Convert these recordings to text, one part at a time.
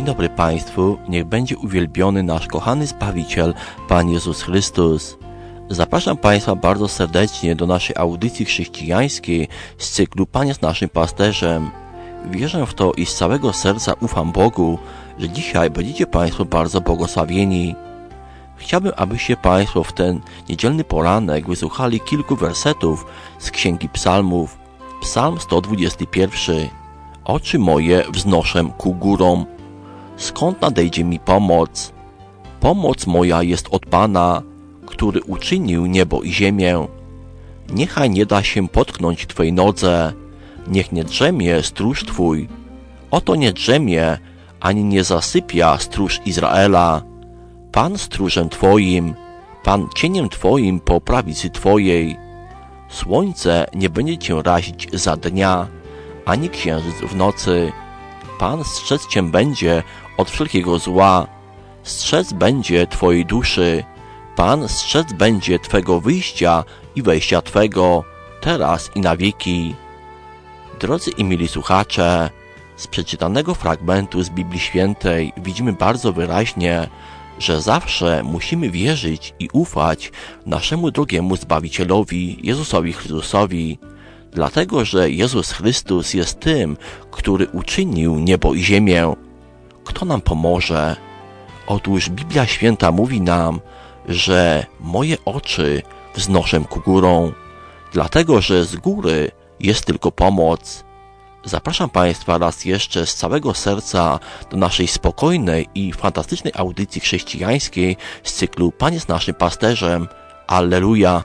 Dzień dobry Państwu, niech będzie uwielbiony nasz kochany Zbawiciel, Pan Jezus Chrystus. Zapraszam Państwa bardzo serdecznie do naszej audycji chrześcijańskiej z cyklu Pan jest naszym pasterzem. Wierzę w to i z całego serca ufam Bogu, że dzisiaj będziecie Państwo bardzo błogosławieni. Chciałbym, abyście Państwo w ten niedzielny poranek wysłuchali kilku wersetów z Księgi Psalmów. Psalm 121. Oczy moje wznoszę ku górom. Skąd nadejdzie mi pomoc? Pomoc moja jest od Pana, który uczynił niebo i ziemię. Niechaj nie da się potknąć Twej nodze, niech nie drzemie stróż Twój. Oto nie drzemie, ani nie zasypia stróż Izraela. Pan stróżem Twoim, Pan cieniem Twoim po prawicy Twojej. Słońce nie będzie Cię razić za dnia, ani księżyc w nocy. Pan strzec Cię będzie od wszelkiego zła. Strzec będzie Twojej duszy. Pan strzec będzie Twego wyjścia i wejścia Twego, teraz i na wieki. Drodzy i mili słuchacze, z przeczytanego fragmentu z Biblii Świętej widzimy bardzo wyraźnie, że zawsze musimy wierzyć i ufać naszemu drogiemu Zbawicielowi, Jezusowi Chrystusowi, dlatego że Jezus Chrystus jest tym, który uczynił niebo i ziemię. Kto nam pomoże? Otóż Biblia Święta mówi nam, że moje oczy wznoszę ku górom, dlatego że z góry jest tylko pomoc. Zapraszam Państwa raz jeszcze z całego serca do naszej spokojnej i fantastycznej audycji chrześcijańskiej z cyklu Pan jest naszym pasterzem. Alleluja!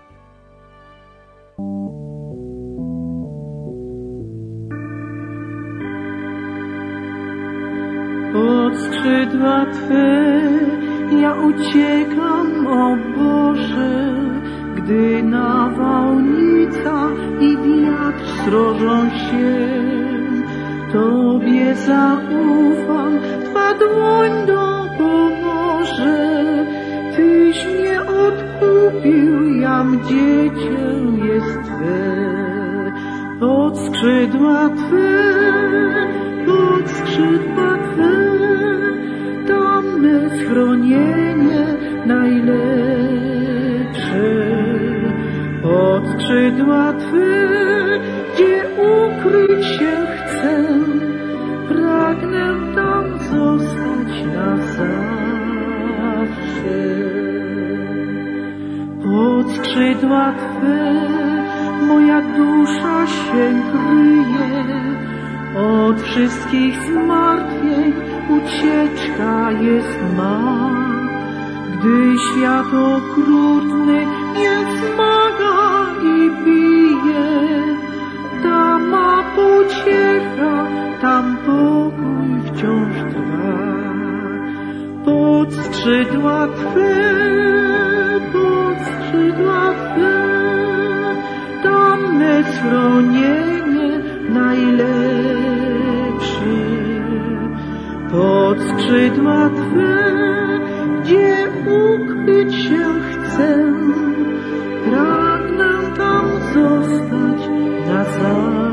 Pod skrzydła Twe ja uciekam, o Boże, gdy nawałnica i wiatr srożą się. Tobie zaufam, Twa dłoń dopomoże. Tyś mnie odkupił, jam dziecię jest Twe. Pod skrzydła Twe, pod skrzydła Twe, tam me schronienie najlepsze. Pod skrzydła Twe, gdzie ukryć się chcę, pragnę tam zostać na zawsze. Pod skrzydła Twe moja dusza się kryje, od wszystkich zmartwień ucieczka jest ma. Gdy świat okrutny mnie zmaga i bije, tam ma pociecha, tam pokój wciąż trwa. Pod skrzydła Twe, pod skrzydła Twe, tam me schronienie najlepsze. Pod skrzydła Twe, gdzie ukryć się chcę, pragnę tam zostać na zawsze.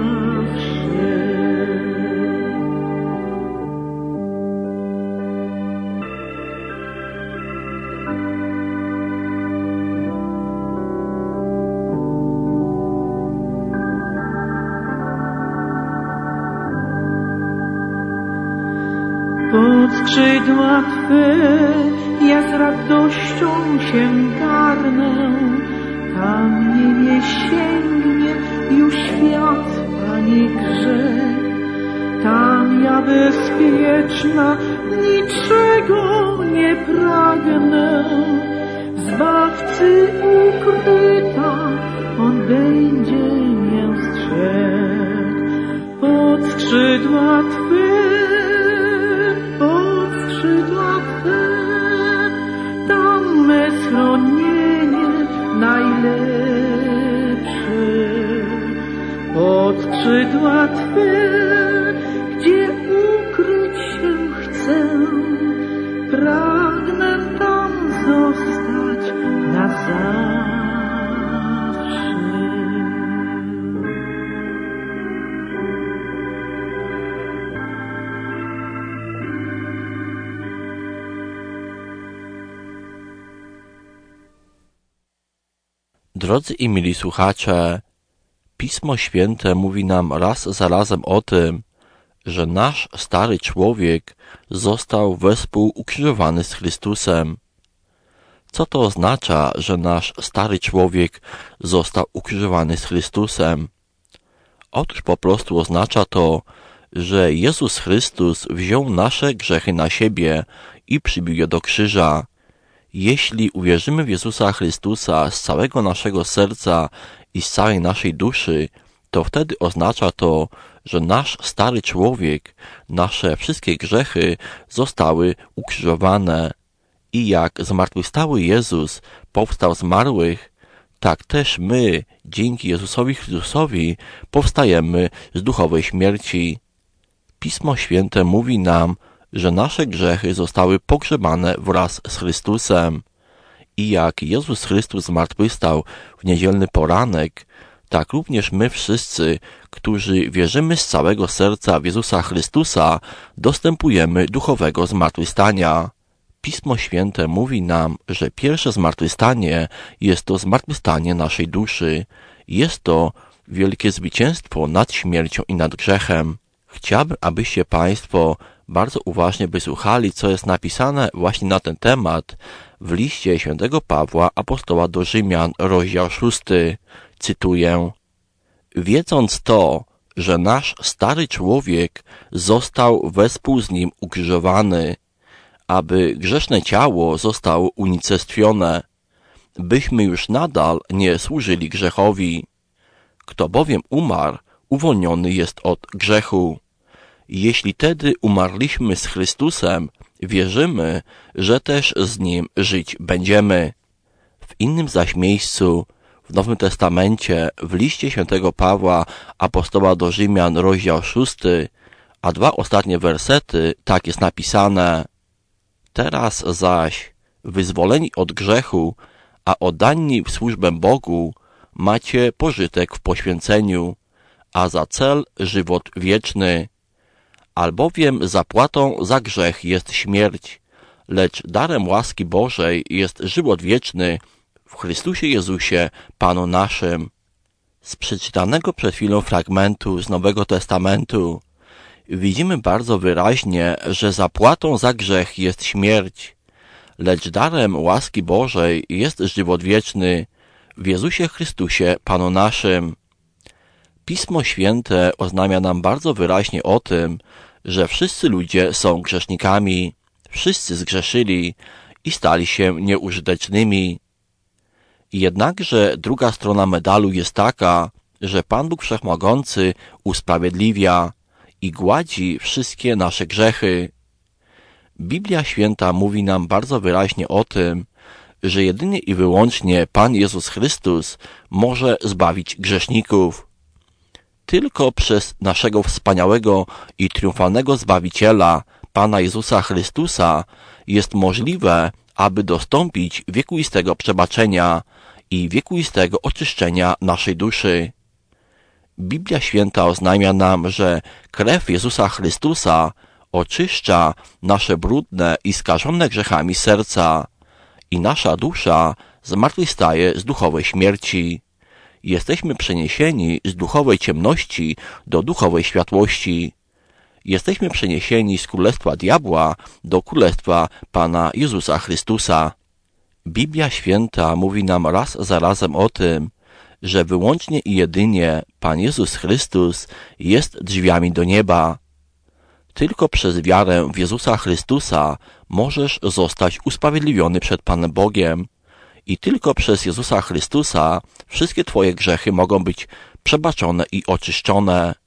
Pod skrzydła Twe ja z radością się garnę, tam mnie sięgnie już świat ani grzech. Tam ja bezpieczna, niczego nie pragnę. Zbawcy ukryta, On będzie mnie strzegł. Pod skrzydła Twe, pod skrzydła Twe, tam me schronienie najlepsze. Pod skrzydła Twe, gdzie ukryć się chcę, pragnę tam zostać na zawsze. Drodzy i mili słuchacze, Pismo Święte mówi nam raz za razem o tym, że nasz stary człowiek został wespół ukrzyżowany z Chrystusem. Co to oznacza, że nasz stary człowiek został ukrzyżowany z Chrystusem? Otóż po prostu oznacza to, że Jezus Chrystus wziął nasze grzechy na siebie i przybił je do krzyża. Jeśli uwierzymy w Jezusa Chrystusa z całego naszego serca i z całej naszej duszy, to wtedy oznacza to, że nasz stary człowiek, nasze wszystkie grzechy zostały ukrzyżowane. I jak zmartwychwstały Jezus powstał z martwych, tak też my, dzięki Jezusowi Chrystusowi, powstajemy z duchowej śmierci. Pismo Święte mówi nam, że nasze grzechy zostały pogrzebane wraz z Chrystusem. I jak Jezus Chrystus zmartwychwstał w niedzielny poranek, tak również my wszyscy, którzy wierzymy z całego serca w Jezusa Chrystusa, dostępujemy duchowego zmartwychwstania. Pismo Święte mówi nam, że pierwsze zmartwychwstanie jest to zmartwychwstanie naszej duszy. Jest to wielkie zwycięstwo nad śmiercią i nad grzechem. Chciałbym, abyście Państwo bardzo uważnie wysłuchali, co jest napisane właśnie na ten temat w liście świętego Pawła, apostoła do Rzymian, rozdział 6. Cytuję: wiedząc to, że nasz stary człowiek został wespół z nim ukrzyżowany, aby grzeszne ciało zostało unicestwione, byśmy już nadal nie służyli grzechowi. Kto bowiem umarł, uwolniony jest od grzechu. Jeśli tedy umarliśmy z Chrystusem, wierzymy, że też z Nim żyć będziemy. W innym zaś miejscu, w Nowym Testamencie, w liście świętego Pawła, apostoła do Rzymian, rozdział 6, a 2 ostatnie wersety, tak jest napisane: teraz zaś, wyzwoleni od grzechu, a oddani w służbę Bogu, macie pożytek w poświęceniu, a za cel żywot wieczny. Albowiem zapłatą za grzech jest śmierć, lecz darem łaski Bożej jest żywot wieczny w Chrystusie Jezusie, Panu naszym. Z przeczytanego przed chwilą fragmentu z Nowego Testamentu widzimy bardzo wyraźnie, że zapłatą za grzech jest śmierć, lecz darem łaski Bożej jest żywot wieczny w Jezusie Chrystusie, Panu naszym. Pismo Święte oznamia nam bardzo wyraźnie o tym, że wszyscy ludzie są grzesznikami, wszyscy zgrzeszyli i stali się nieużytecznymi. Jednakże druga strona medalu jest taka, że Pan Bóg Wszechmogący usprawiedliwia i gładzi wszystkie nasze grzechy. Biblia Święta mówi nam bardzo wyraźnie o tym, że jedynie i wyłącznie Pan Jezus Chrystus może zbawić grzeszników. Tylko przez naszego wspaniałego i triumfalnego Zbawiciela, Pana Jezusa Chrystusa, jest możliwe, aby dostąpić wiekuistego przebaczenia i wiekuistego oczyszczenia naszej duszy. Biblia Święta oznajmia nam, że krew Jezusa Chrystusa oczyszcza nasze brudne i skażone grzechami serca i nasza dusza zmartwychwstaje z duchowej śmierci. Jesteśmy przeniesieni z duchowej ciemności do duchowej światłości. Jesteśmy przeniesieni z królestwa diabła do królestwa Pana Jezusa Chrystusa. Biblia Święta mówi nam raz za razem o tym, że wyłącznie i jedynie Pan Jezus Chrystus jest drzwiami do nieba. Tylko przez wiarę w Jezusa Chrystusa możesz zostać usprawiedliwiony przed Panem Bogiem. I tylko przez Jezusa Chrystusa wszystkie Twoje grzechy mogą być przebaczone i oczyszczone.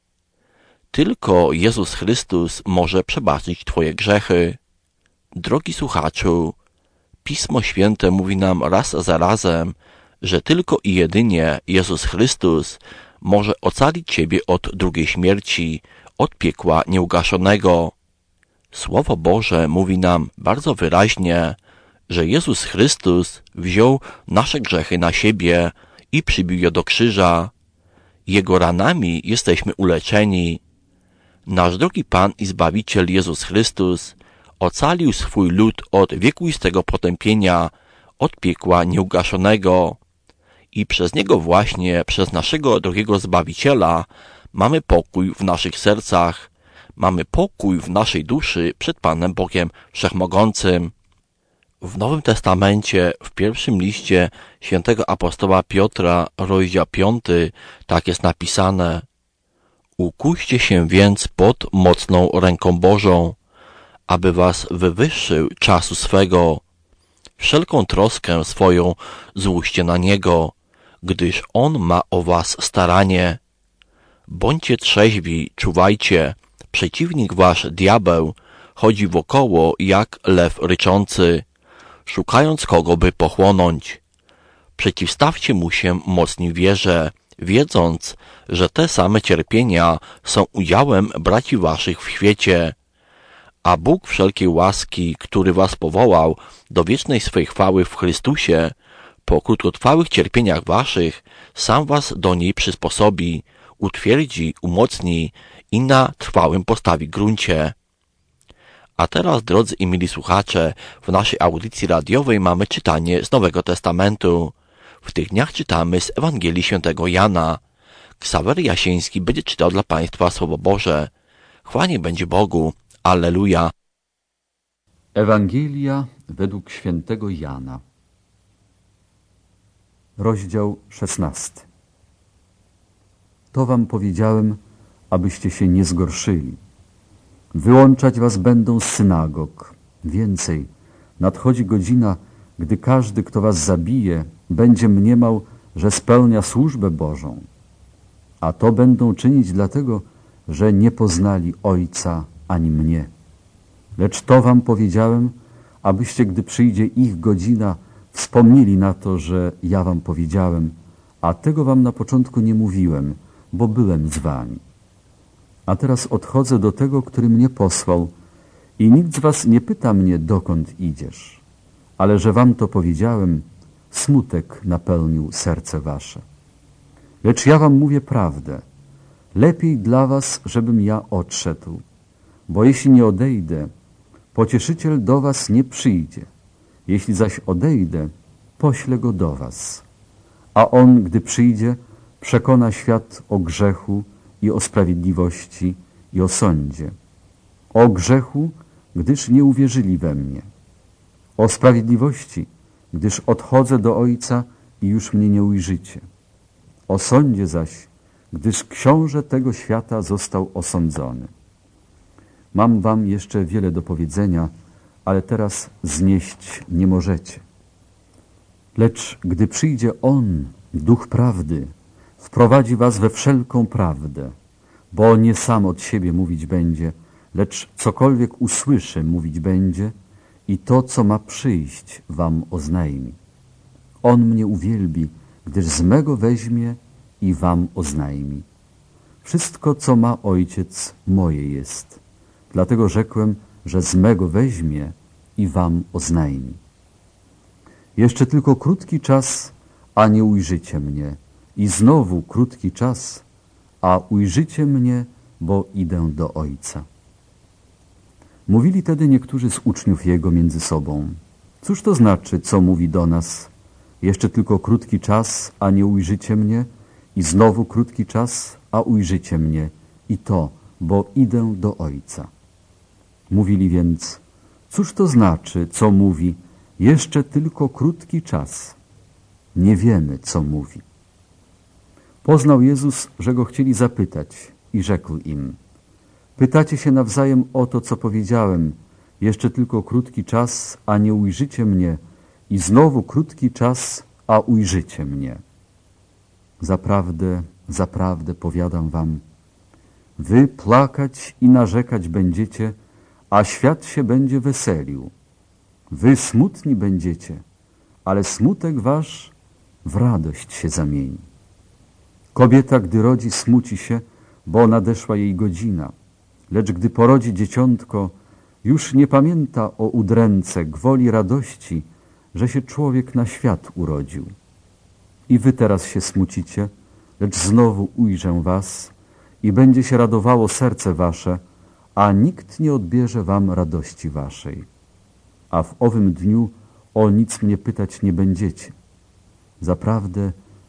Tylko Jezus Chrystus może przebaczyć Twoje grzechy. Drogi słuchaczu, Pismo Święte mówi nam raz za razem, że tylko i jedynie Jezus Chrystus może ocalić Ciebie od drugiej śmierci, od piekła nieugaszonego. Słowo Boże mówi nam bardzo wyraźnie, że Jezus Chrystus wziął nasze grzechy na siebie i przybił je do krzyża. Jego ranami jesteśmy uleczeni. Nasz drogi Pan i Zbawiciel Jezus Chrystus ocalił swój lud od wiekuistego potępienia, od piekła nieugaszonego. I przez Niego właśnie, przez naszego drogiego Zbawiciela, mamy pokój w naszych sercach, mamy pokój w naszej duszy przed Panem Bogiem Wszechmogącym. W Nowym Testamencie, w pierwszym liście świętego apostoła Piotra, rozdział 5, tak jest napisane: Ukuście się więc pod mocną ręką Bożą, aby was wywyższył czasu swego. Wszelką troskę swoją złóżcie na Niego, gdyż On ma o was staranie. Bądźcie trzeźwi, czuwajcie, przeciwnik wasz, diabeł, chodzi wokoło jak lew ryczący, szukając kogo by pochłonąć. Przeciwstawcie mu się mocni w wierze, wiedząc, że te same cierpienia są udziałem braci waszych w świecie. A Bóg wszelkiej łaski, który was powołał do wiecznej swej chwały w Chrystusie, po krótkotrwałych cierpieniach waszych, sam was do niej przysposobi, utwierdzi, umocni i na trwałym postawi gruncie. A teraz, drodzy i mili słuchacze, w naszej audycji radiowej mamy czytanie z Nowego Testamentu. W tych dniach czytamy z Ewangelii Świętego Jana. Ksawery Jasiński będzie czytał dla Państwa Słowo Boże. Chwała niech będzie Bogu. Alleluja. Ewangelia według Świętego Jana. Rozdział 16. To wam powiedziałem, abyście się nie zgorszyli. Wyłączać was będą z synagog. Więcej, nadchodzi godzina, gdy każdy, kto was zabije, będzie mniemał, że spełnia służbę Bożą. A to będą czynić dlatego, że nie poznali Ojca ani mnie. Lecz to wam powiedziałem, abyście, gdy przyjdzie ich godzina, wspomnieli na to, że ja wam powiedziałem, a tego wam na początku nie mówiłem, bo byłem z wami. A teraz odchodzę do tego, który mnie posłał i nikt z was nie pyta mnie, dokąd idziesz. Ale że wam to powiedziałem, smutek napełnił serce wasze. Lecz ja wam mówię prawdę. Lepiej dla was, żebym ja odszedł. Bo jeśli nie odejdę, Pocieszyciel do was nie przyjdzie. Jeśli zaś odejdę, poślę go do was. A on, gdy przyjdzie, przekona świat o grzechu i o sprawiedliwości i o sądzie. O grzechu, gdyż nie uwierzyli we mnie. O sprawiedliwości, gdyż odchodzę do Ojca i już mnie nie ujrzycie. O sądzie zaś, gdyż książę tego świata został osądzony. Mam wam jeszcze wiele do powiedzenia, ale teraz znieść nie możecie. Lecz gdy przyjdzie On, Duch Prawdy, wprowadzi was we wszelką prawdę, bo nie sam od siebie mówić będzie, lecz cokolwiek usłyszy, mówić będzie i to, co ma przyjść, wam oznajmi. On mnie uwielbi, gdyż z mego weźmie i wam oznajmi. Wszystko, co ma Ojciec, moje jest. Dlatego rzekłem, że z mego weźmie i wam oznajmi. Jeszcze tylko krótki czas, a nie ujrzycie mnie. I znowu krótki czas, a ujrzycie mnie, bo idę do Ojca. Mówili tedy niektórzy z uczniów Jego między sobą. Cóż to znaczy, co mówi do nas? Jeszcze tylko krótki czas, a nie ujrzycie mnie? I znowu krótki czas, a ujrzycie mnie. I to, bo idę do Ojca. Mówili więc, cóż to znaczy, co mówi? Jeszcze tylko krótki czas. Nie wiemy, co mówi. Poznał Jezus, że Go chcieli zapytać i rzekł im, pytacie się nawzajem o to, co powiedziałem, jeszcze tylko krótki czas, a nie ujrzycie mnie i znowu krótki czas, a ujrzycie mnie. Zaprawdę, zaprawdę powiadam wam, wy plakać i narzekać będziecie, a świat się będzie weselił. Wy smutni będziecie, ale smutek wasz w radość się zamieni. Kobieta, gdy rodzi, smuci się, bo nadeszła jej godzina. Lecz gdy porodzi dzieciątko, już nie pamięta o udręce, gwoli radości, że się człowiek na świat urodził. I wy teraz się smucicie, lecz znowu ujrzę was i będzie się radowało serce wasze, a nikt nie odbierze wam radości waszej. A w owym dniu o nic mnie pytać nie będziecie. Zaprawdę,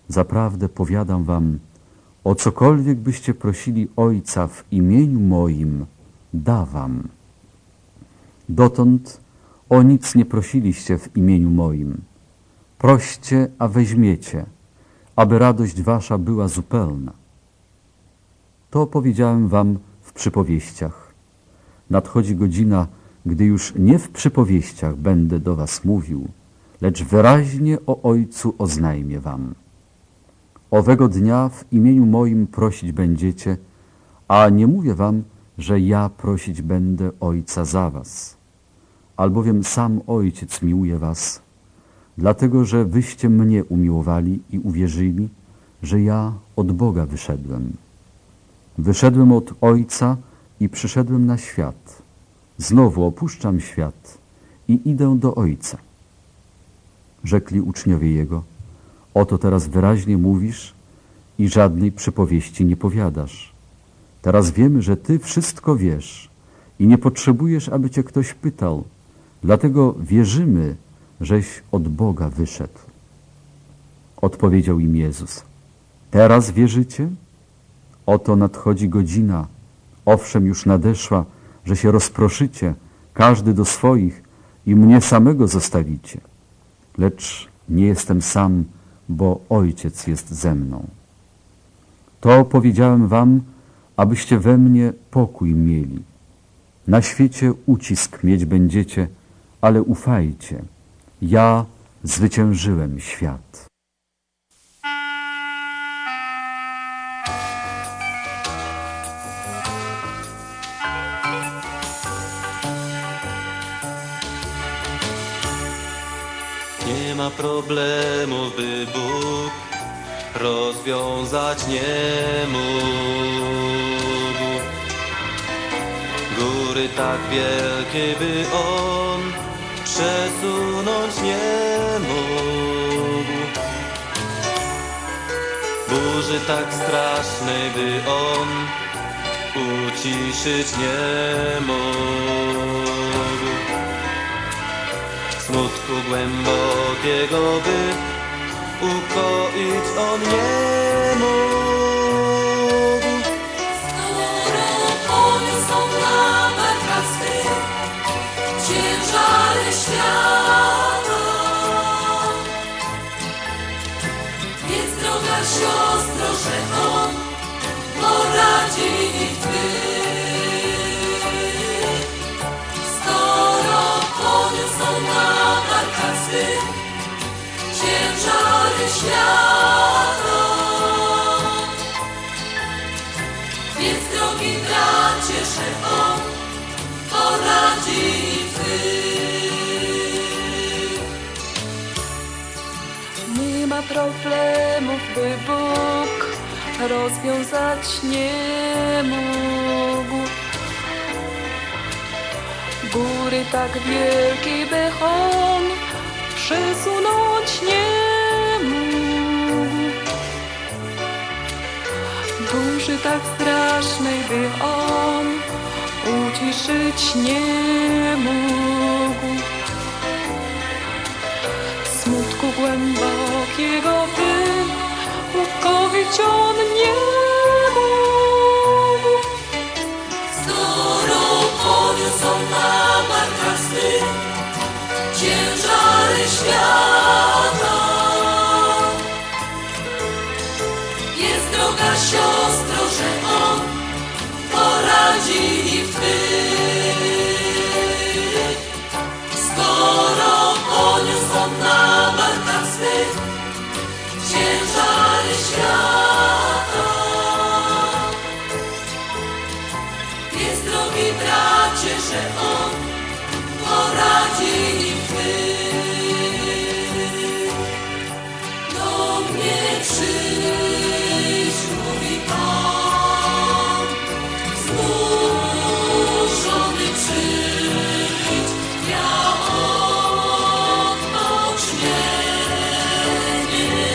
Zaprawdę powiadam wam, o cokolwiek byście prosili Ojca w imieniu moim, da wam. Dotąd o nic nie prosiliście w imieniu moim. Proście, a weźmiecie, aby radość wasza była zupełna. To powiedziałem wam w przypowieściach. Nadchodzi godzina, gdy już nie w przypowieściach będę do was mówił, lecz wyraźnie o Ojcu oznajmię wam. Owego dnia w imieniu moim prosić będziecie, a nie mówię wam, że ja prosić będę Ojca za was. Albowiem sam Ojciec miłuje was, dlatego że wyście mnie umiłowali i uwierzyli, że ja od Boga wyszedłem. Wyszedłem od Ojca i przyszedłem na świat. Znowu opuszczam świat i idę do Ojca. Rzekli uczniowie Jego, oto teraz wyraźnie mówisz i żadnej przypowieści nie powiadasz. Teraz wiemy, że Ty wszystko wiesz i nie potrzebujesz, aby Cię ktoś pytał. Dlatego wierzymy, żeś od Boga wyszedł. Odpowiedział im Jezus. Teraz wierzycie? Oto nadchodzi godzina, owszem już nadeszła, że się rozproszycie, każdy do swoich i mnie samego zostawicie. Lecz nie jestem sam, bo Ojciec jest ze mną. To powiedziałem wam, abyście we mnie pokój mieli. Na świecie ucisk mieć będziecie, ale ufajcie, ja zwyciężyłem świat. Nie ma problemu, by Bóg rozwiązać nie mógł. Góry tak wielkie, by On przesunąć nie mógł. Burzy tak strasznej, by On uciszyć nie mógł. Smutku głębokiego, by ukoić On nie mógł. Skoro poniosą na barkach swych ciężary świata, więc droga siostro, że On poradzi ich twych. Skoro poniosą na barkach swych ciężary świata, więc drogi bracie, że On poradzi twych. Nie ma problemów, by Bóg rozwiązać nie mógł. Góry tak wielkie, by On przesunąć nie mógł. Burzy tak strasznej, by On uciszyć nie mógł. Smutku głębokiego, by ukoić On nie mógł. Skoro poniosą na barkach swych ciężary świata, jest droga siostro, że On poradzi ich twych. Skoro poniosą na barkach swych ciężary świata, jest drogi bracie, że On poradzi im twych. Do mnie przyjdź, mówi Pan, znużony przyjdź, ja odpocznienie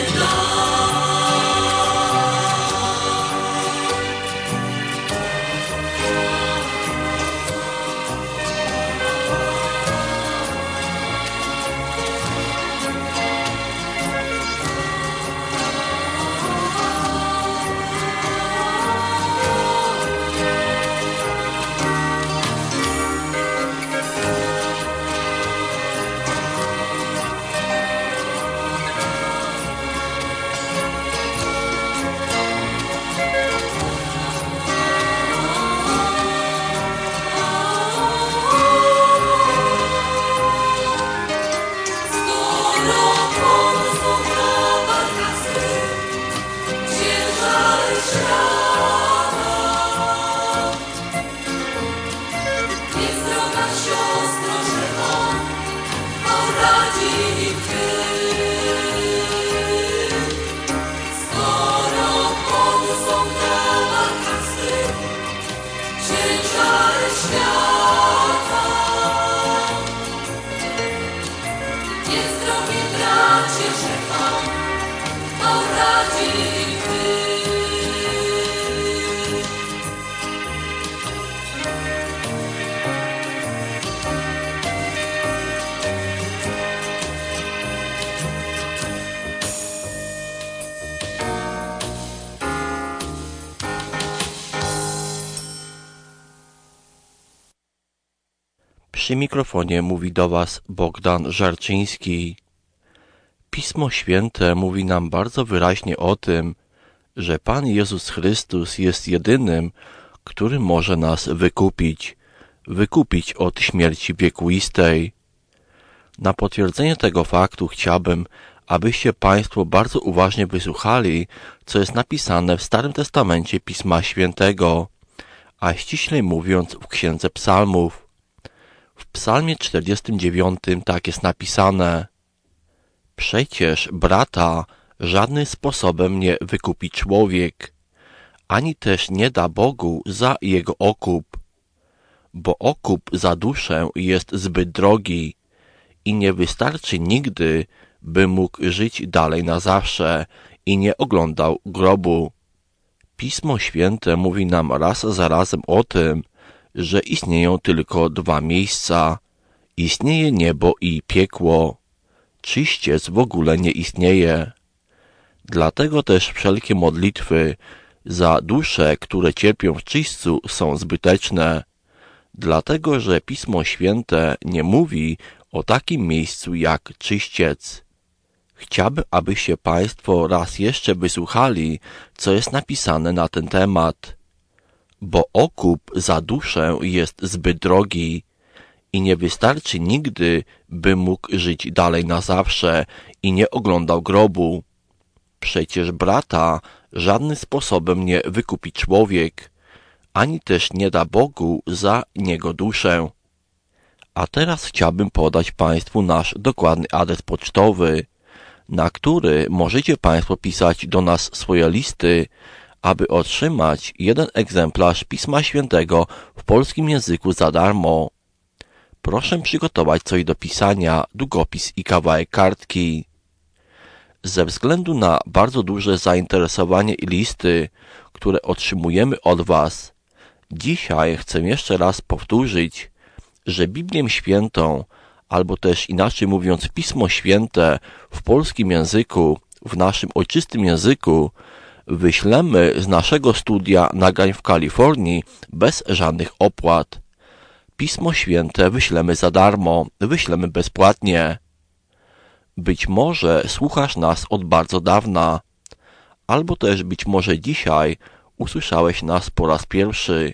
dam. świata. Niezdrowi bracie, że Pan poradzi Ty. Przy mikrofonie mówi do Was Bogdan Żarczyński. Pismo Święte mówi nam bardzo wyraźnie o tym, że Pan Jezus Chrystus jest jedynym, który może nas wykupić od śmierci wiekuistej. Na potwierdzenie tego faktu chciałbym, abyście Państwo bardzo uważnie wysłuchali, co jest napisane w Starym Testamencie Pisma Świętego, a ściślej mówiąc w Księdze Psalmów. W Psalmie 49 tak jest napisane: Przecież brata żadnym sposobem nie wykupi człowiek, ani też nie da Bogu za jego okup, bo okup za duszę jest zbyt drogi i nie wystarczy nigdy, by mógł żyć dalej na zawsze i nie oglądał grobu. Pismo Święte mówi nam raz za razem o tym, że istnieją tylko dwa miejsca. Istnieje niebo i piekło. Czyściec w ogóle nie istnieje. Dlatego też wszelkie modlitwy za dusze, które cierpią w czyśćcu, są zbyteczne. Dlatego, że Pismo Święte nie mówi o takim miejscu jak czyściec. Chciałbym, abyście Państwo raz jeszcze wysłuchali, co jest napisane na ten temat. Bo okup za duszę jest zbyt drogi i nie wystarczy nigdy, by mógł żyć dalej na zawsze i nie oglądał grobu. Przecież brata żadnym sposobem nie wykupi człowiek, ani też nie da Bogu za niego duszę. A teraz chciałbym podać Państwu nasz dokładny adres pocztowy, na który możecie Państwo pisać do nas swoje listy, aby otrzymać jeden egzemplarz Pisma Świętego w polskim języku za darmo. Proszę przygotować coś do pisania, długopis i kawałek kartki. Ze względu na bardzo duże zainteresowanie i listy, które otrzymujemy od Was, dzisiaj chcę jeszcze raz powtórzyć, że Biblię Świętą, albo też inaczej mówiąc Pismo Święte w polskim języku, w naszym ojczystym języku, wyślemy z naszego studia nagrań w Kalifornii bez żadnych opłat. Pismo Święte wyślemy za darmo, wyślemy bezpłatnie. Być może słuchasz nas od bardzo dawna, albo też być może dzisiaj usłyszałeś nas po raz pierwszy.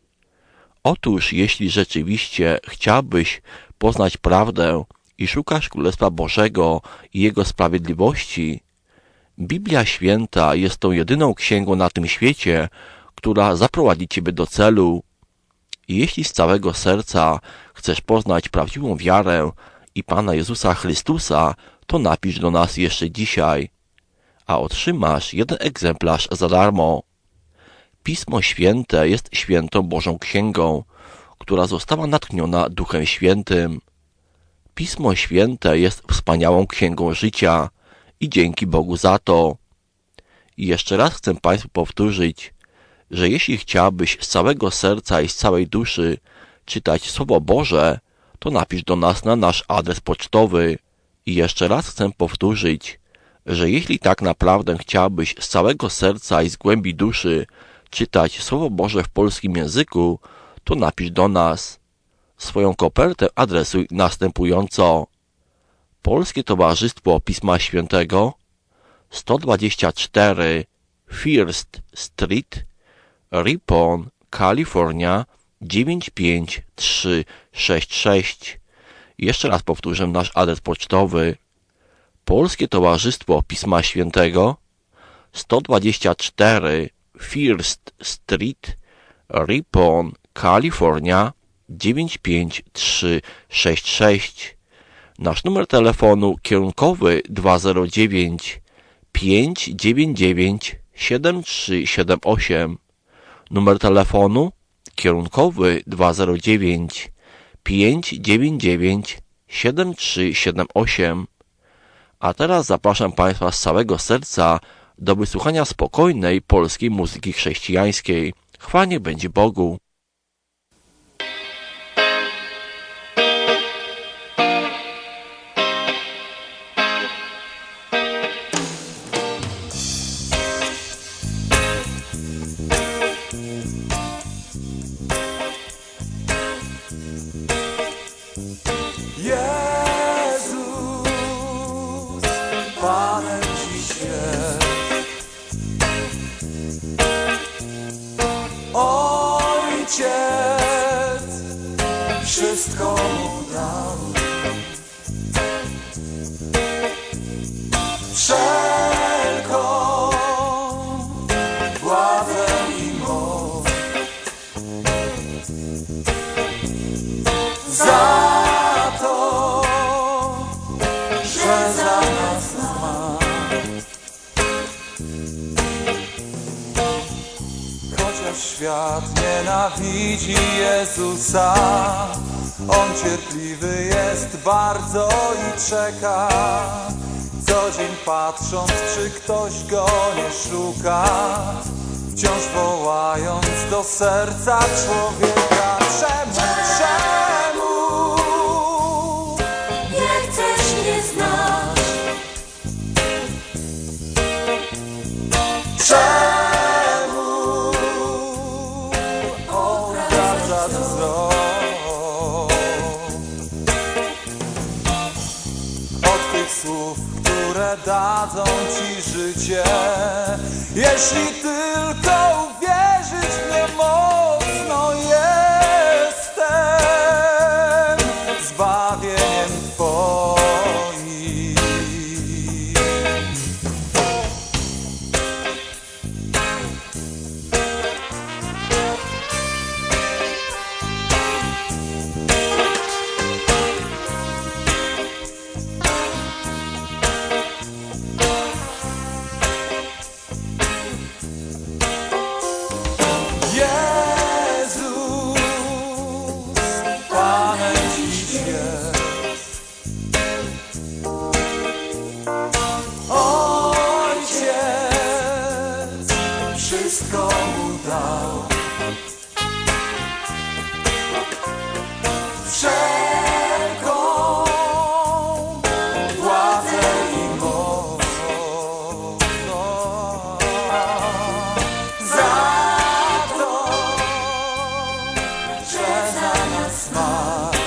Otóż jeśli rzeczywiście chciałbyś poznać prawdę i szukasz Królestwa Bożego i Jego sprawiedliwości, Biblia Święta jest tą jedyną księgą na tym świecie, która zaprowadzi Ciebie do celu. I jeśli z całego serca chcesz poznać prawdziwą wiarę i Pana Jezusa Chrystusa, to napisz do nas jeszcze dzisiaj, a otrzymasz jeden egzemplarz za darmo. Pismo Święte jest świętą Bożą Księgą, która została natchniona Duchem Świętym. Pismo Święte jest wspaniałą księgą życia i dzięki Bogu za to. I jeszcze raz chcę Państwu powtórzyć, że jeśli chciałbyś z całego serca i z całej duszy czytać Słowo Boże, to napisz do nas na nasz adres pocztowy. I jeszcze raz chcę powtórzyć, że jeśli tak naprawdę chciałbyś z całego serca i z głębi duszy czytać Słowo Boże w polskim języku, to napisz do nas. Swoją kopertę adresuj następująco: Polskie Towarzystwo Pisma Świętego, 124 First Street, Ripon, Kalifornia 95366. Jeszcze raz powtórzę nasz adres pocztowy. Polskie Towarzystwo Pisma Świętego, 124 First Street, Ripon, Kalifornia 95366. Nasz numer telefonu kierunkowy 209 599 7378. Numer telefonu kierunkowy 209 599 7378. A teraz zapraszam Państwa z całego serca do wysłuchania spokojnej polskiej muzyki chrześcijańskiej. Chwała niech będzie Bogu. Wszystko mu dał, wszelką władzę i moc, za to, że za nas ma. Chociaż świat nienawidzi Jezusa, On cierpliwy jest bardzo i czeka, co dzień patrząc, czy ktoś go nie szuka, wciąż wołając do serca człowieka. Czemu nie chcesz mnie znać? Czemu odwracasz wzrok od tych słów, które dadzą ci życie? Jeśli tylko uwierzyć w nie mocno, jestem zbawieniem Twoim. Wszystko mu dał, wszelką władzę i moc, za to, że za nas zmarł.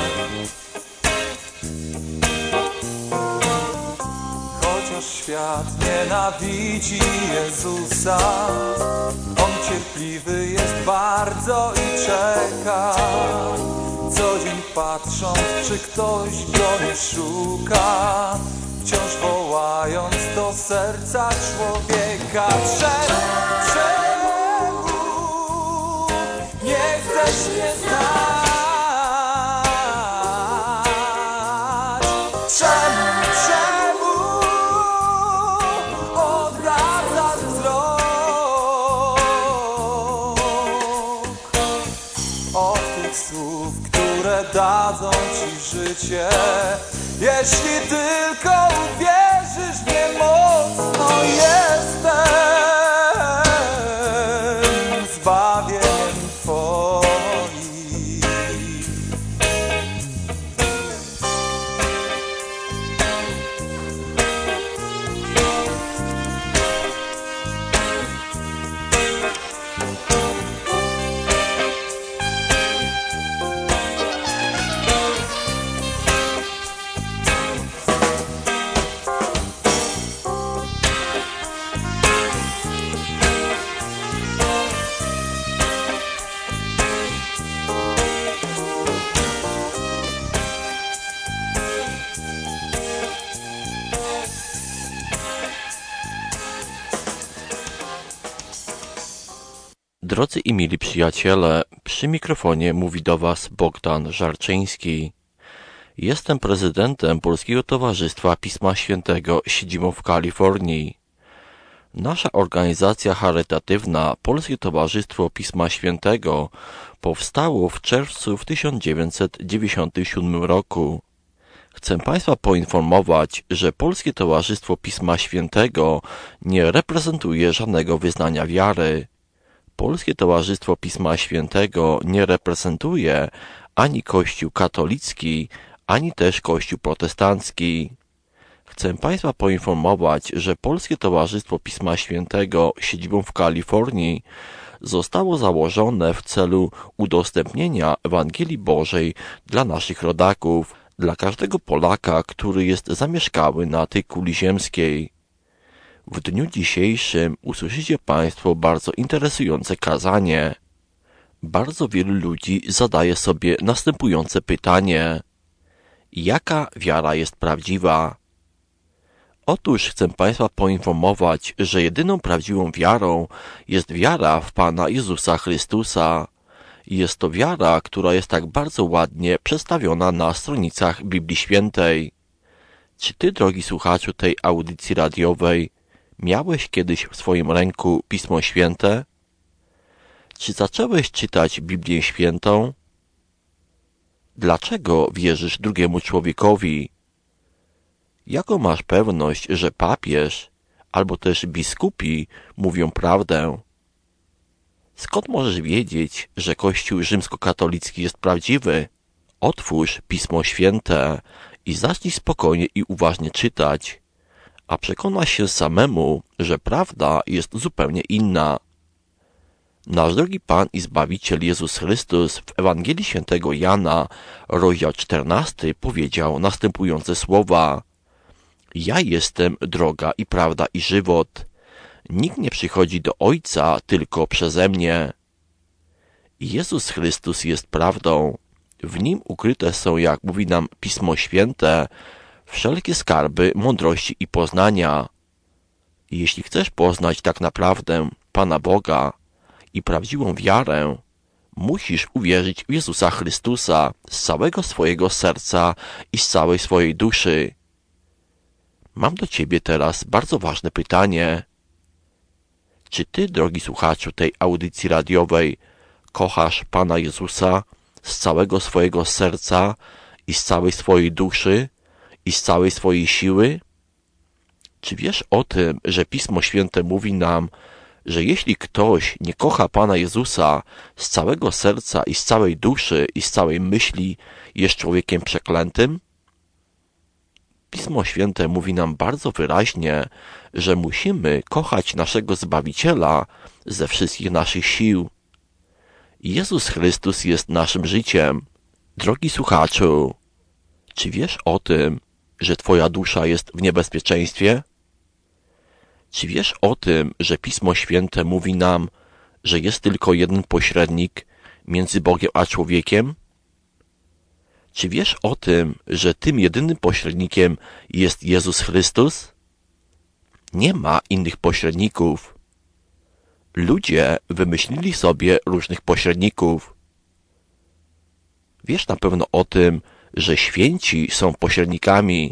Chociaż świat nienawidzi Jezusa, On cierpliwy jest bardzo i czeka, co dzień patrząc, czy ktoś go nie szuka, wciąż wołając do serca człowieka. Czemu nie chcesz mnie znać? Czemu odwracasz wzrok od tych słów, które dadzą ci życie? Jeśli tylko uwierzysz w nie mocno, jestem zbawieniem Twoim. Drodzy i mili przyjaciele, przy mikrofonie mówi do Was Bogdan Żarczyński. Jestem prezydentem Polskiego Towarzystwa Pisma Świętego z siedzibą w Kalifornii. Nasza organizacja charytatywna Polskie Towarzystwo Pisma Świętego powstało w czerwcu w 1997 roku. Chcę Państwa poinformować, że Polskie Towarzystwo Pisma Świętego nie reprezentuje żadnego wyznania wiary. Polskie Towarzystwo Pisma Świętego nie reprezentuje ani Kościół katolicki, ani też Kościół protestancki. Chcę Państwa poinformować, że Polskie Towarzystwo Pisma Świętego z siedzibą w Kalifornii zostało założone w celu udostępnienia Ewangelii Bożej dla naszych rodaków, dla każdego Polaka, który jest zamieszkały na tej kuli ziemskiej. W dniu dzisiejszym usłyszycie Państwo bardzo interesujące kazanie. Bardzo wielu ludzi zadaje sobie następujące pytanie. Jaka wiara jest prawdziwa? Otóż chcę Państwa poinformować, że jedyną prawdziwą wiarą jest wiara w Pana Jezusa Chrystusa. Jest to wiara, która jest tak bardzo ładnie przedstawiona na stronicach Biblii Świętej. Czy Ty, drogi słuchaczu tej audycji radiowej, miałeś kiedyś w swoim ręku Pismo Święte? Czy zacząłeś czytać Biblię Świętą? Dlaczego wierzysz drugiemu człowiekowi? Jaką masz pewność, że papież albo też biskupi mówią prawdę? Skąd możesz wiedzieć, że Kościół rzymskokatolicki jest prawdziwy? Otwórz Pismo Święte i zacznij spokojnie i uważnie czytać, a przekonasz się samemu, że prawda jest zupełnie inna. Nasz drogi Pan i Zbawiciel Jezus Chrystus w Ewangelii Świętego Jana, rozdział 14, powiedział następujące słowa. Ja jestem droga i prawda i żywot. Nikt nie przychodzi do Ojca tylko przeze mnie. Jezus Chrystus jest prawdą. W Nim ukryte są, jak mówi nam Pismo Święte, wszelkie skarby mądrości i poznania. Jeśli chcesz poznać tak naprawdę Pana Boga i prawdziwą wiarę, musisz uwierzyć w Jezusa Chrystusa z całego swojego serca i z całej swojej duszy. Mam do Ciebie teraz bardzo ważne pytanie. Czy Ty, drogi słuchaczu tej audycji radiowej, kochasz Pana Jezusa z całego swojego serca i z całej swojej duszy i z całej swojej siły? Czy wiesz o tym, że Pismo Święte mówi nam, że jeśli ktoś nie kocha Pana Jezusa z całego serca i z całej duszy i z całej myśli, jest człowiekiem przeklętym? Pismo Święte mówi nam bardzo wyraźnie, że musimy kochać naszego Zbawiciela ze wszystkich naszych sił. Jezus Chrystus jest naszym życiem. Drogi słuchaczu, czy wiesz o tym, że Twoja dusza jest w niebezpieczeństwie? Czy wiesz o tym, że Pismo Święte mówi nam, że jest tylko jeden pośrednik między Bogiem a człowiekiem? Czy wiesz o tym, że tym jedynym pośrednikiem jest Jezus Chrystus? Nie ma innych pośredników. Ludzie wymyślili sobie różnych pośredników. Wiesz na pewno o tym, że święci są pośrednikami.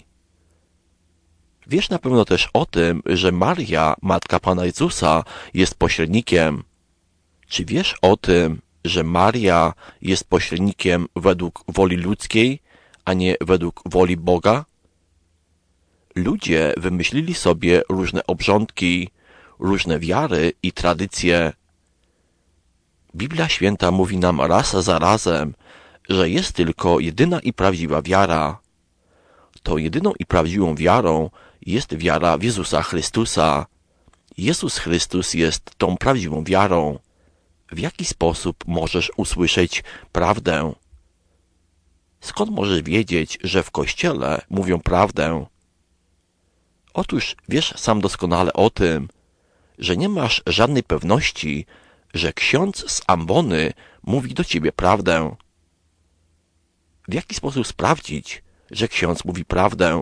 Wiesz na pewno też o tym, że Maria, Matka Pana Jezusa, jest pośrednikiem. Czy wiesz o tym, że Maria jest pośrednikiem według woli ludzkiej, a nie według woli Boga? Ludzie wymyślili sobie różne obrządki, różne wiary i tradycje. Biblia Święta mówi nam raz za razem, że jest tylko jedyna i prawdziwa wiara. Tą jedyną i prawdziwą wiarą jest wiara w Jezusa Chrystusa. Jezus Chrystus jest tą prawdziwą wiarą. W jaki sposób możesz usłyszeć prawdę? Skąd możesz wiedzieć, że w Kościele mówią prawdę? Otóż wiesz sam doskonale o tym, że nie masz żadnej pewności, że ksiądz z ambony mówi do ciebie prawdę. W jaki sposób sprawdzić, że ksiądz mówi prawdę?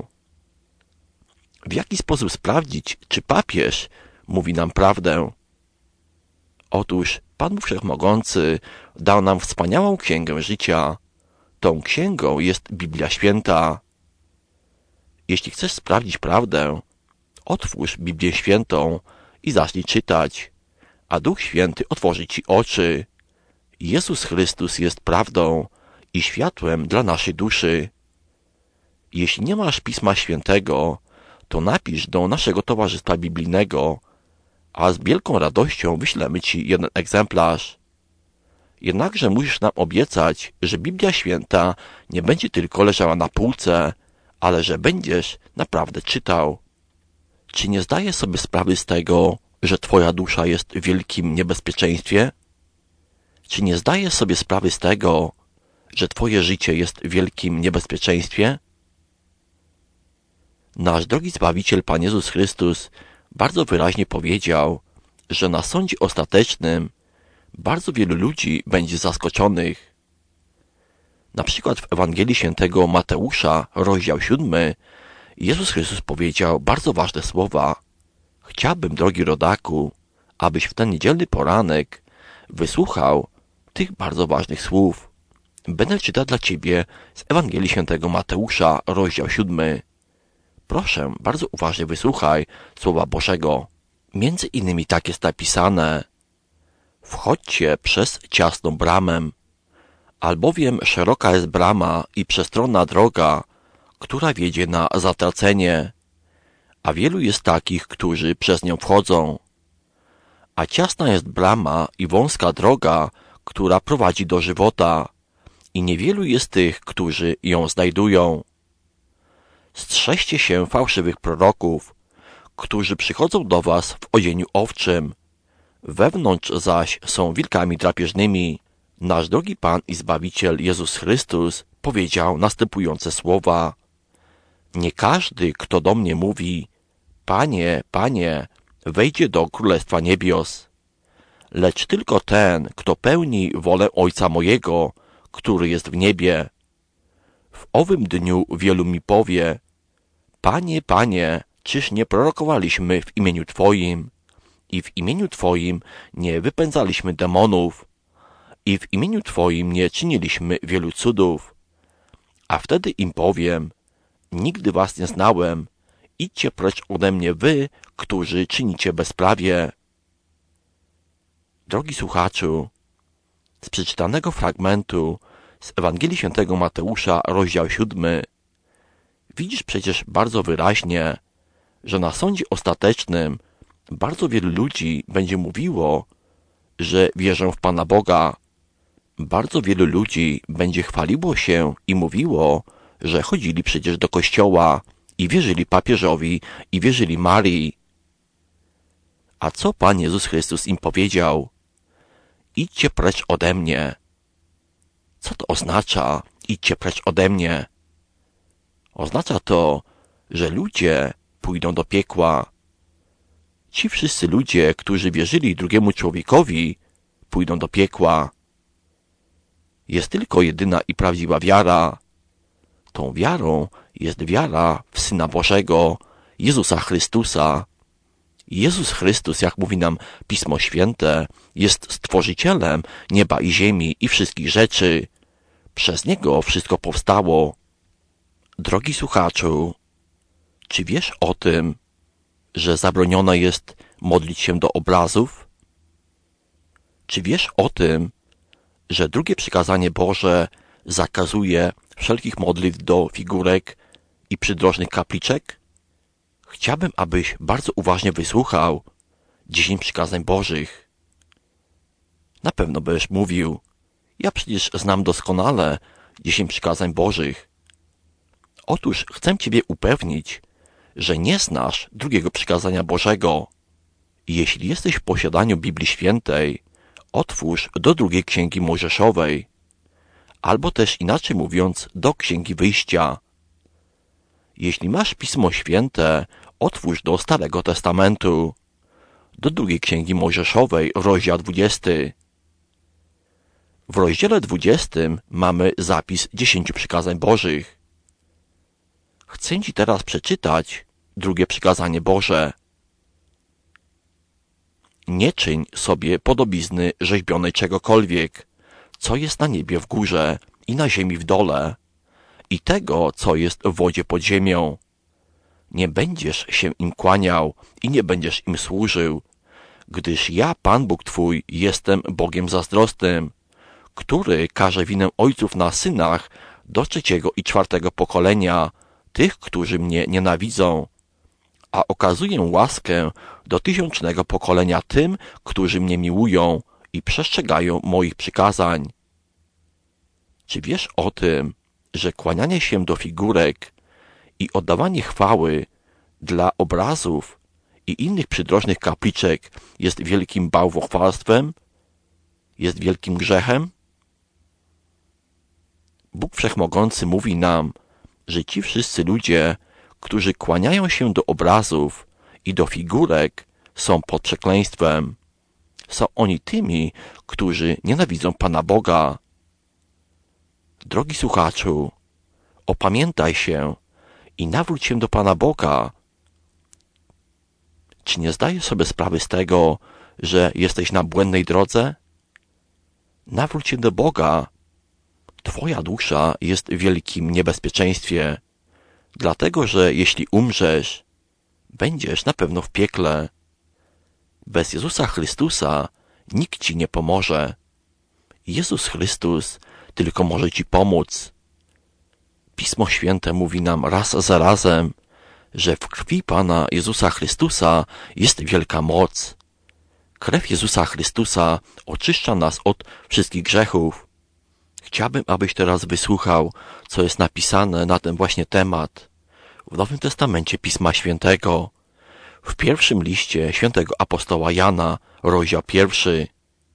W jaki sposób sprawdzić, czy papież mówi nam prawdę? Otóż Pan Bóg Wszechmogący dał nam wspaniałą księgę życia. Tą księgą jest Biblia Święta. Jeśli chcesz sprawdzić prawdę, otwórz Biblię Świętą i zacznij czytać, a Duch Święty otworzy ci oczy. Jezus Chrystus jest prawdą i światłem dla naszej duszy. Jeśli nie masz Pisma Świętego, to napisz do naszego Towarzystwa Biblijnego, a z wielką radością wyślemy ci jeden egzemplarz. Jednakże musisz nam obiecać, że Biblia Święta nie będzie tylko leżała na półce, ale że będziesz naprawdę czytał. Czy nie zdajesz sobie sprawy z tego, że twoja dusza jest w wielkim niebezpieczeństwie? Czy nie zdajesz sobie sprawy z tego, że twoje życie jest w wielkim niebezpieczeństwie? Nasz drogi Zbawiciel Pan Jezus Chrystus bardzo wyraźnie powiedział, że na sądzie ostatecznym bardzo wielu ludzi będzie zaskoczonych. Na przykład w Ewangelii Świętego Mateusza, rozdział 7, Jezus Chrystus powiedział bardzo ważne słowa. Chciałbym, drogi rodaku, abyś w ten niedzielny poranek wysłuchał tych bardzo ważnych słów. Będę czytał dla ciebie z Ewangelii Świętego Mateusza, rozdział 7. Proszę, bardzo uważnie wysłuchaj Słowa Bożego. Między innymi tak jest napisane: wchodźcie przez ciasną bramę, albowiem szeroka jest brama i przestronna droga, która wiedzie na zatracenie, a wielu jest takich, którzy przez nią wchodzą. A ciasna jest brama i wąska droga, która prowadzi do żywota, i niewielu jest tych, którzy ją znajdują. Strzeżcie się fałszywych proroków, którzy przychodzą do was w odzieniu owczym, wewnątrz zaś są wilkami drapieżnymi. Nasz drogi Pan i Zbawiciel Jezus Chrystus powiedział następujące słowa: nie każdy, kto do mnie mówi, Panie, Panie, wejdzie do Królestwa Niebios, lecz tylko ten, kto pełni wolę Ojca mojego, który jest w niebie. W owym dniu wielu mi powie: Panie, Panie, czyż nie prorokowaliśmy w imieniu Twoim i w imieniu Twoim nie wypędzaliśmy demonów i w imieniu Twoim nie czyniliśmy wielu cudów? A wtedy im powiem: nigdy was nie znałem, idźcie precz ode mnie wy, którzy czynicie bezprawie. Drogi słuchaczu, z przeczytanego fragmentu z Ewangelii Świętego Mateusza, rozdział 7, widzisz przecież bardzo wyraźnie, że na sądzie ostatecznym bardzo wielu ludzi będzie mówiło, że wierzą w Pana Boga. Bardzo wielu ludzi będzie chwaliło się i mówiło, że chodzili przecież do kościoła i wierzyli papieżowi i wierzyli Marii. A co Pan Jezus Chrystus im powiedział? Idźcie precz ode mnie. Co to oznacza? Idźcie precz ode mnie. Oznacza to, że ludzie pójdą do piekła. Ci wszyscy ludzie, którzy wierzyli drugiemu człowiekowi, pójdą do piekła. Jest tylko jedyna i prawdziwa wiara. Tą wiarą jest wiara w Syna Bożego, Jezusa Chrystusa. Jezus Chrystus, jak mówi nam Pismo Święte, jest Stworzycielem nieba i ziemi i wszystkich rzeczy. Przez Niego wszystko powstało. Drogi słuchaczu, czy wiesz o tym, że zabronione jest modlić się do obrazów? Czy wiesz o tym, że drugie przykazanie Boże zakazuje wszelkich modlitw do figurek i przydrożnych kapliczek? Chciałbym, abyś bardzo uważnie wysłuchał 10 przykazań Bożych. Na pewno będziesz mówił: ja przecież znam doskonale 10 przykazań Bożych. Otóż chcę Ciebie upewnić, że nie znasz drugiego przykazania Bożego. Jeśli jesteś w posiadaniu Biblii Świętej, otwórz do drugiej Księgi Mojżeszowej, albo też inaczej mówiąc, do Księgi Wyjścia. Jeśli masz Pismo Święte, otwórz do Starego Testamentu, do drugiej Księgi Mojżeszowej, rozdział 20. W rozdziale 20 mamy zapis 10 przykazań Bożych. Chcę Ci teraz przeczytać drugie przykazanie Boże. Nie czyń sobie podobizny rzeźbionej czegokolwiek, co jest na niebie w górze i na ziemi w dole, i tego, co jest w wodzie pod ziemią. Nie będziesz się im kłaniał i nie będziesz im służył, gdyż ja, Pan Bóg twój, jestem Bogiem zazdrosnym, który każe winę ojców na synach do 3. i 4. pokolenia, tych, którzy mnie nienawidzą, a okazuję łaskę do 1000. pokolenia tym, którzy mnie miłują i przestrzegają moich przykazań. Czy wiesz o tym, że kłanianie się do figurek i oddawanie chwały dla obrazów i innych przydrożnych kapliczek jest wielkim bałwochwalstwem? Jest wielkim grzechem? Bóg Wszechmogący mówi nam, że ci wszyscy ludzie, którzy kłaniają się do obrazów i do figurek, są pod przekleństwem. Są oni tymi, którzy nienawidzą Pana Boga. Drogi słuchaczu, opamiętaj się i nawróć się do Pana Boga. Czy nie zdajesz sobie sprawy z tego, że jesteś na błędnej drodze? Nawróć się do Boga. Twoja dusza jest w wielkim niebezpieczeństwie, dlatego że jeśli umrzesz, będziesz na pewno w piekle. Bez Jezusa Chrystusa nikt ci nie pomoże. Jezus Chrystus tylko może ci pomóc. Pismo Święte mówi nam raz za razem, że w krwi Pana Jezusa Chrystusa jest wielka moc. Krew Jezusa Chrystusa oczyszcza nas od wszystkich grzechów. Chciałbym, abyś teraz wysłuchał, co jest napisane na ten właśnie temat w Nowym Testamencie Pisma Świętego, w pierwszym liście świętego apostoła Jana, rozdział 1.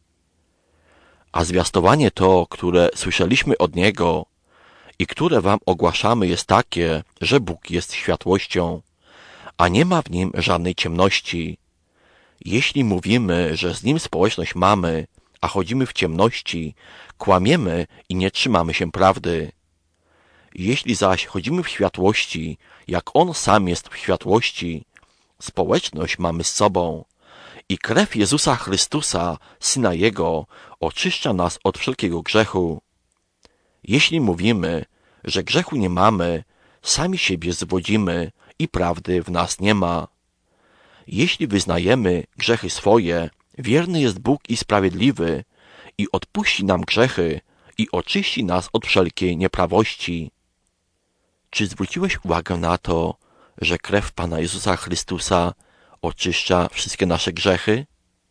A zwiastowanie to, które słyszeliśmy od Niego i które wam ogłaszamy, jest takie, że Bóg jest światłością, a nie ma w Nim żadnej ciemności. Jeśli mówimy, że z Nim społeczność mamy, a chodzimy w ciemności, kłamiemy i nie trzymamy się prawdy. Jeśli zaś chodzimy w światłości, jak On sam jest w światłości, społeczność mamy z sobą i krew Jezusa Chrystusa, Syna Jego, oczyszcza nas od wszelkiego grzechu. Jeśli mówimy, że grzechu nie mamy, sami siebie zwodzimy i prawdy w nas nie ma. Jeśli wyznajemy grzechy swoje, wierny jest Bóg i sprawiedliwy i odpuści nam grzechy i oczyści nas od wszelkiej nieprawości. Czy zwróciłeś uwagę na to, że krew Pana Jezusa Chrystusa oczyszcza wszystkie nasze grzechy?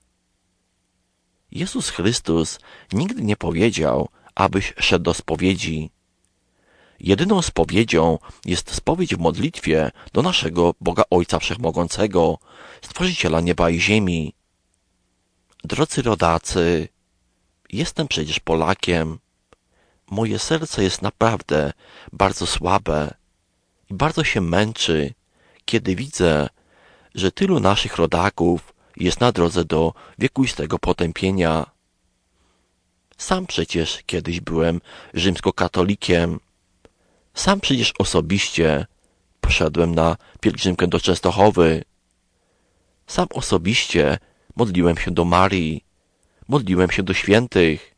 Jezus Chrystus nigdy nie powiedział, abyś szedł do spowiedzi. Jedyną spowiedzią jest spowiedź w modlitwie do naszego Boga Ojca Wszechmogącego, Stworzyciela nieba i ziemi. Drodzy rodacy, jestem przecież Polakiem. Moje serce jest naprawdę bardzo słabe i bardzo się męczy, kiedy widzę, że tylu naszych rodaków jest na drodze do wiekuistego potępienia. Sam przecież kiedyś byłem rzymskokatolikiem. Sam przecież osobiście poszedłem na pielgrzymkę do Częstochowy. Sam osobiście modliłem się do Marii, modliłem się do świętych.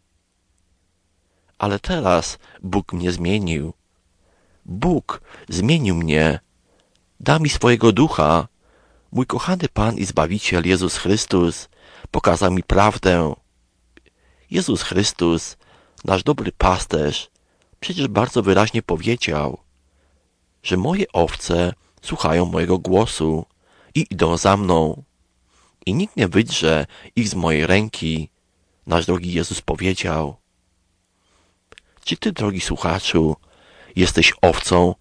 Ale teraz Bóg mnie zmienił. Bóg zmienił mnie. Da mi swojego ducha. Mój kochany Pan i Zbawiciel Jezus Chrystus pokazał mi prawdę. Jezus Chrystus, nasz dobry pasterz, przecież bardzo wyraźnie powiedział, że moje owce słuchają mojego głosu i idą za mną. I nikt nie wydrze ich z mojej ręki, nasz drogi Jezus powiedział. Czy ty, drogi słuchaczu, jesteś owcą?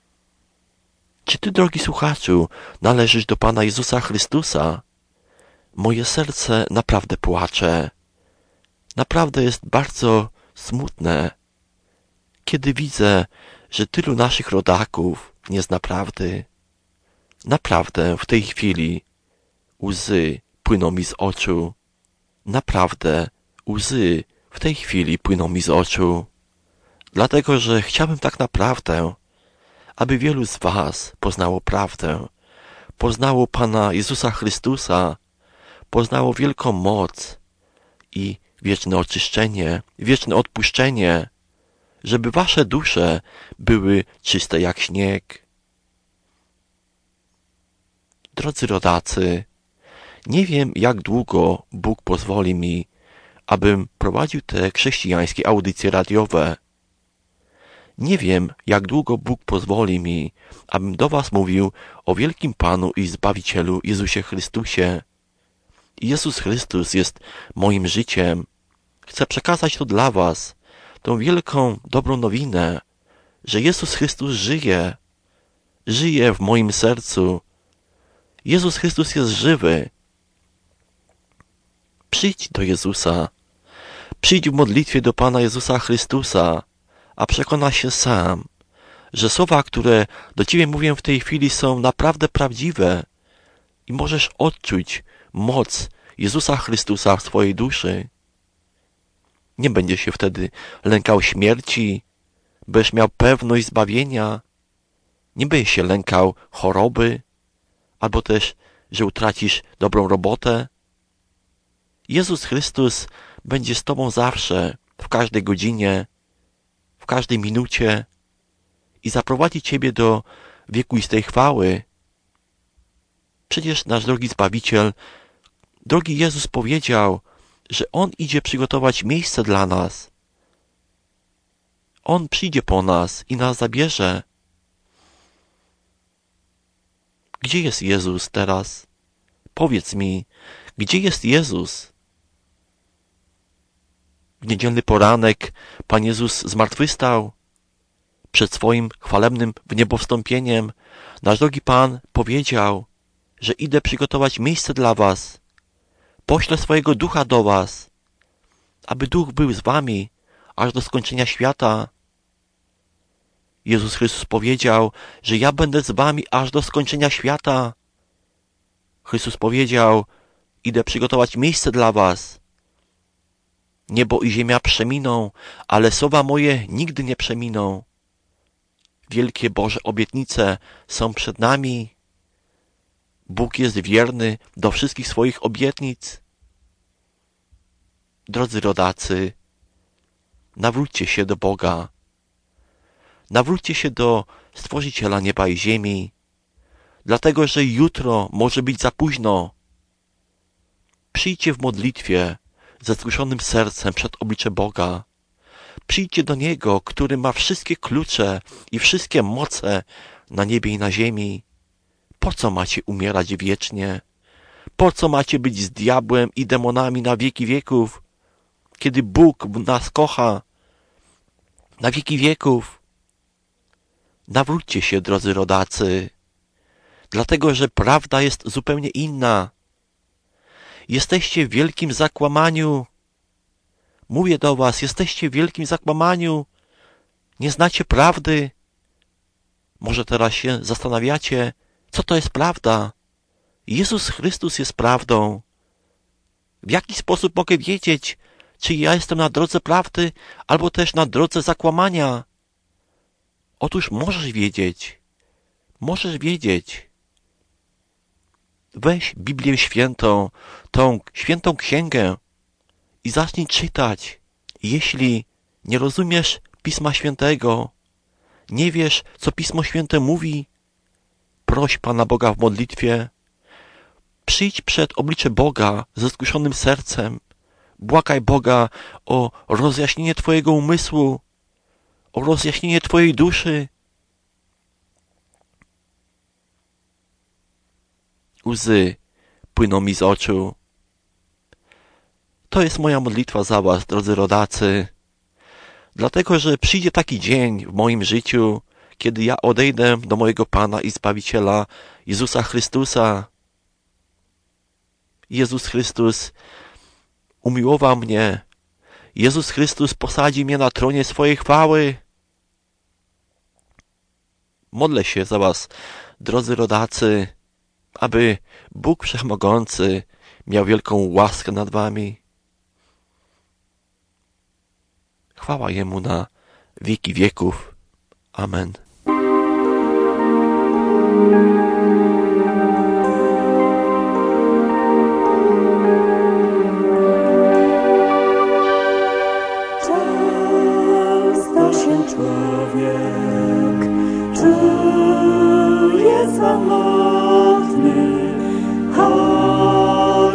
Czy ty, drogi słuchaczu, należysz do Pana Jezusa Chrystusa? Moje serce naprawdę płacze. Naprawdę jest bardzo smutne, kiedy widzę, że tylu naszych rodaków nie zna prawdy. Naprawdę w tej chwili łzy płyną mi z oczu. Naprawdę łzy w tej chwili płyną mi z oczu. Dlatego, że chciałbym tak naprawdę, aby wielu z was poznało prawdę, poznało Pana Jezusa Chrystusa, poznało wielką moc i wieczne oczyszczenie, wieczne odpuszczenie, żeby wasze dusze były czyste jak śnieg. Drodzy rodacy, Nie wiem, jak długo Bóg pozwoli mi, abym prowadził te chrześcijańskie audycje radiowe. Nie wiem, jak długo Bóg pozwoli mi, abym do was mówił o wielkim Panu i Zbawicielu Jezusie Chrystusie. Jezus Chrystus jest moim życiem. Chcę przekazać to dla was, tą wielką, dobrą nowinę, że Jezus Chrystus żyje. Żyje w moim sercu. Jezus Chrystus jest żywy. Przyjdź do Jezusa. Przyjdź w modlitwie do Pana Jezusa Chrystusa, a przekonasz się sam, że słowa, które do ciebie mówię w tej chwili, są naprawdę prawdziwe i możesz odczuć moc Jezusa Chrystusa w swojej duszy. Nie będziesz się wtedy lękał śmierci, będziesz miał pewność zbawienia, nie będziesz się lękał choroby, albo też, że utracisz dobrą robotę. Jezus Chrystus będzie z tobą zawsze, w każdej godzinie, w każdej minucie i zaprowadzi ciebie do wiekuistej chwały. Przecież nasz drogi Zbawiciel, drogi Jezus powiedział, że On idzie przygotować miejsce dla nas. On przyjdzie po nas i nas zabierze. Gdzie jest Jezus teraz? Powiedz mi, gdzie jest Jezus? W niedzielny poranek Pan Jezus zmartwychwstał. Przed swoim chwalebnym wniebowstąpieniem nasz drogi Pan powiedział, że idę przygotować miejsce dla was. Poślę swojego Ducha do was, aby Duch był z wami aż do skończenia świata. Jezus Chrystus powiedział, że ja będę z wami aż do skończenia świata. Chrystus powiedział, idę przygotować miejsce dla was. Niebo i ziemia przeminą, ale słowa moje nigdy nie przeminą. Wielkie Boże obietnice są przed nami. Bóg jest wierny do wszystkich swoich obietnic. Drodzy rodacy, nawróćcie się do Boga. Nawróćcie się do Stworzyciela nieba i ziemi, dlatego że jutro może być za późno. Przyjdźcie w modlitwie ze skruszonym sercem przed oblicze Boga. Przyjdźcie do Niego, który ma wszystkie klucze i wszystkie moce na niebie i na ziemi. Po co macie umierać wiecznie? Po co macie być z diabłem i demonami na wieki wieków, kiedy Bóg nas kocha na wieki wieków? Nawróćcie się, drodzy rodacy, dlatego że prawda jest zupełnie inna. Jesteście w wielkim zakłamaniu. Mówię do was, jesteście w wielkim zakłamaniu. Nie znacie prawdy. Może teraz się zastanawiacie, co to jest prawda? Jezus Chrystus jest prawdą. W jaki sposób mogę wiedzieć, czy ja jestem na drodze prawdy, albo też na drodze zakłamania? Otóż możesz wiedzieć. Możesz wiedzieć. Weź Biblię Świętą, tą świętą księgę i zacznij czytać. Jeśli nie rozumiesz Pisma Świętego, nie wiesz, co Pismo Święte mówi, proś Pana Boga w modlitwie. Przyjdź przed oblicze Boga ze skruszonym sercem. Błagaj Boga o rozjaśnienie twojego umysłu, o rozjaśnienie twojej duszy. Łzy płyną mi z oczu. To jest moja modlitwa za was, drodzy rodacy. Dlatego, że przyjdzie taki dzień w moim życiu, kiedy ja odejdę do mojego Pana i Zbawiciela Jezusa Chrystusa. Jezus Chrystus umiłował mnie. Jezus Chrystus posadzi mnie na tronie swojej chwały. Modlę się za was, drodzy rodacy, aby Bóg Wszechmogący miał wielką łaskę nad wami. Chwała Jemu na wieki wieków. Amen. Często się człowiek czuje samotny, choć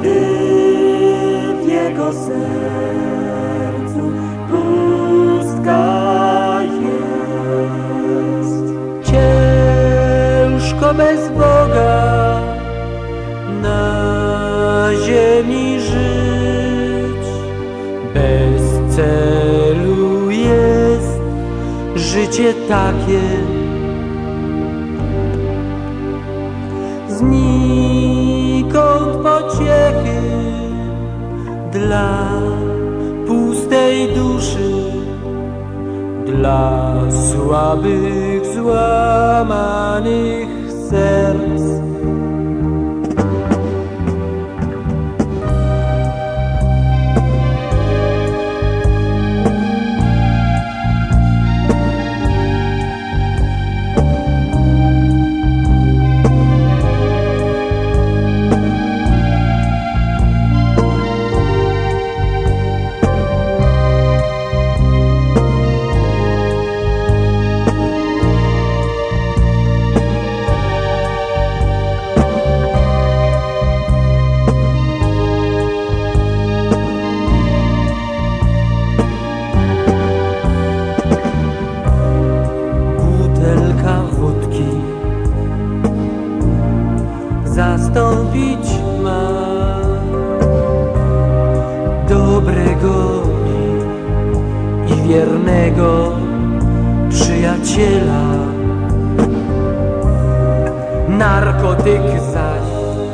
gdy w jego sercu pustka jest. Ciężko bez Boga na ziemi żyć, bez celu jest życie takie. Znikąd pociechy dla pustej duszy, dla słabych, złamanych serc. Zastąpić ma dobrego i wiernego przyjaciela. Narkotyk zaś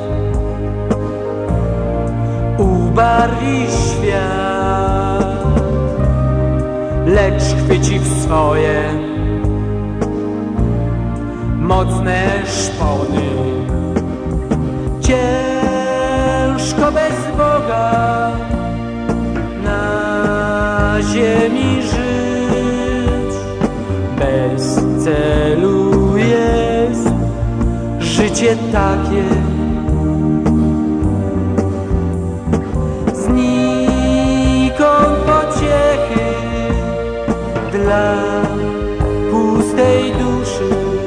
ubarwi świat, lecz chwyci w swoje mocne szpony. Ciężko bez Boga na ziemi żyć, bez celu jest życie takie. Znikąd pociechy dla pustej duszy,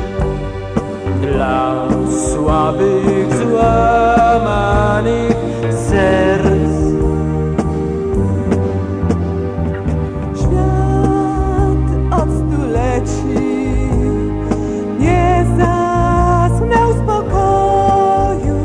dla słabych, złamanych serc. Świat od stuleci nie zasnął spokoju.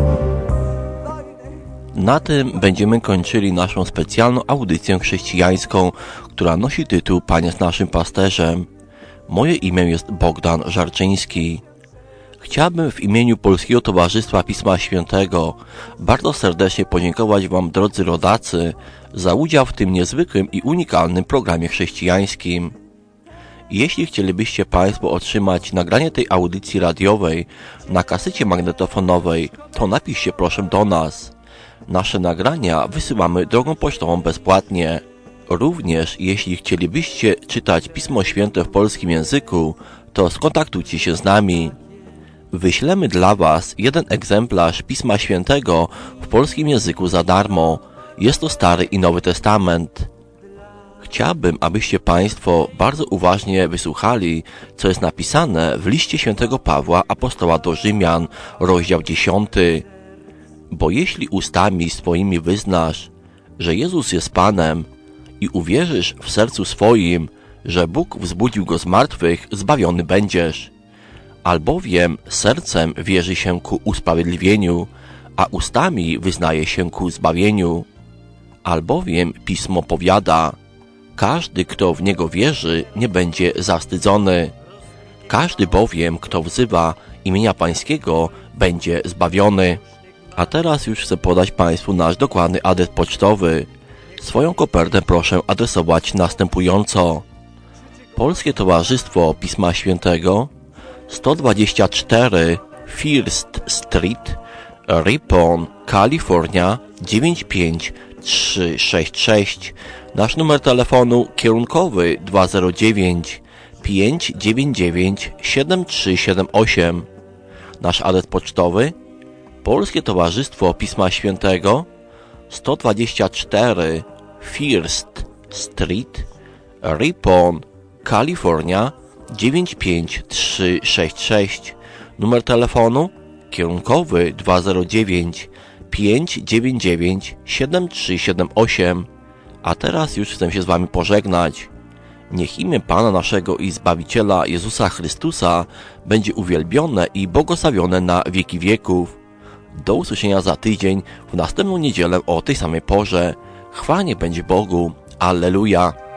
Na tym będziemy kończyli naszą specjalną audycję chrześcijańską, która nosi tytuł Pan jest naszym pasterzem. Moje imię jest Bogdan Żarczyński. Chciałbym w imieniu Polskiego Towarzystwa Pisma Świętego bardzo serdecznie podziękować Wam, drodzy rodacy, za udział w tym niezwykłym i unikalnym programie chrześcijańskim. Jeśli chcielibyście Państwo otrzymać nagranie tej audycji radiowej na kasecie magnetofonowej, to napiszcie proszę do nas. Nasze nagrania wysyłamy drogą pocztową bezpłatnie. Również jeśli chcielibyście czytać Pismo Święte w polskim języku, to skontaktujcie się z nami. Wyślemy dla Was jeden egzemplarz Pisma Świętego w polskim języku za darmo. Jest to Stary i Nowy Testament. Chciałbym, abyście Państwo bardzo uważnie wysłuchali, co jest napisane w liście świętego Pawła, apostoła do Rzymian, rozdział 10. Bo jeśli ustami swoimi wyznasz, że Jezus jest Panem i uwierzysz w sercu swoim, że Bóg wzbudził Go z martwych, zbawiony będziesz. Albowiem sercem wierzy się ku usprawiedliwieniu, a ustami wyznaje się ku zbawieniu. Albowiem Pismo powiada, każdy, kto w Niego wierzy, nie będzie zawstydzony. Każdy bowiem, kto wzywa imienia Pańskiego, będzie zbawiony. A teraz już chcę podać Państwu nasz dokładny adres pocztowy. Swoją kopertę proszę adresować następująco. Polskie Towarzystwo Pisma Świętego, 124 First Street, Ripon, Kalifornia 95366. Nasz numer telefonu kierunkowy 209 599 7378. Nasz adres pocztowy Polskie Towarzystwo Pisma Świętego, 124 First Street, Ripon, Kalifornia 95366. Numer telefonu kierunkowy 209 599 7378. A teraz już chcę się z wami pożegnać. Niech imię Pana naszego i Zbawiciela Jezusa Chrystusa będzie uwielbione i błogosławione na wieki wieków. Do usłyszenia za tydzień w następną niedzielę o tej samej porze. Chwała niech będzie Bogu. Alleluja.